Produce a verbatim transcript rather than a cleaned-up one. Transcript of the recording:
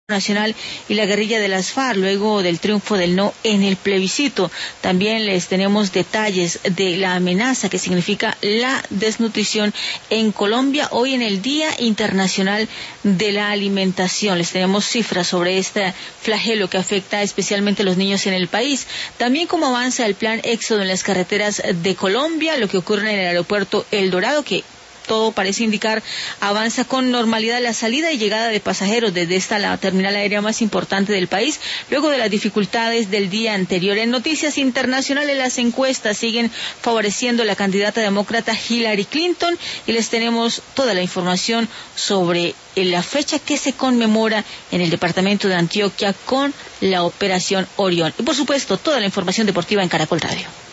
Nacional y la guerrilla de las FARC luego del triunfo del no en el plebiscito. También les tenemos detalles de la amenaza que significa la desnutrición en Colombia hoy en el Día Internacional de la Alimentación. Les tenemos cifras sobre este flagelo que afecta especialmente a los niños en el país. También cómo avanza el plan Éxodo en las carreteras de Colombia, lo que ocurre en el aeropuerto El Dorado, que todo parece indicar avanza con normalidad la salida y llegada de pasajeros desde esta la terminal aérea más importante del país, luego de las dificultades del día anterior. En noticias internacionales, las encuestas siguen favoreciendo a la candidata demócrata Hillary Clinton y les tenemos toda la información sobre la fecha que se conmemora en el departamento de Antioquia con la Operación Orión. Y por supuesto, toda la información deportiva en Caracol Radio.